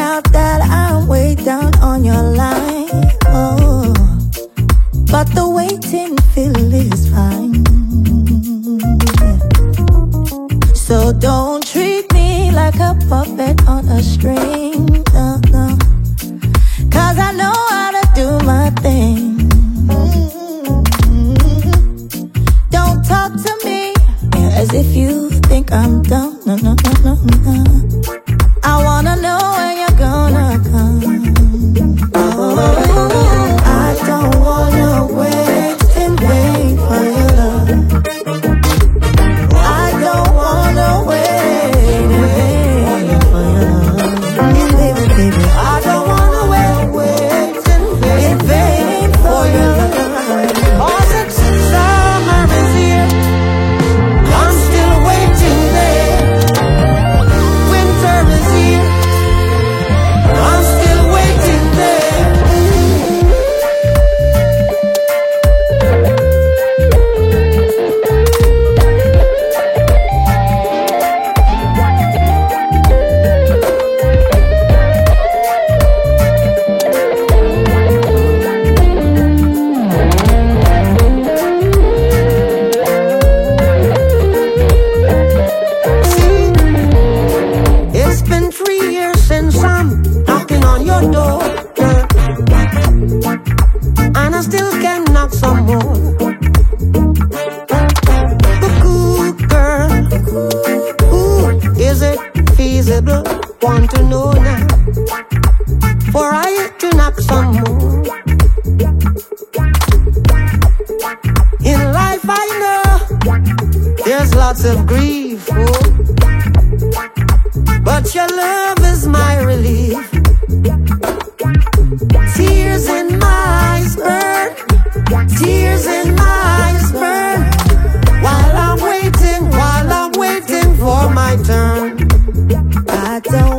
out that I'm way down on your line. Oh, but the waiting feel is fine. So don't treat me like a puppet on a string. No, no. 'Cause I know how to do my thing. Don't talk to me as if you think I'm dumb. No, no, no, no, no. I wanna know when you're gonna come. Oh, I don't wanna wait in vain for your love. I don't wanna wait in vain for your love. Baby, baby, I don't wanna wait in vain for your love. Oh, since summer is here, I'm still waiting there. Winter is here, I'm still waiting there. It's been 3 years since I'm knocking on your door, girl, and I still can knock some more. But ooh, girl, ooh, is it feasible? Want to know now, for I to knock some more. In life I know there's lots of grief, oh, but your love is my relief. Tears in my eyes burn, tears in my eyes burn, while I'm waiting for my turn. I don't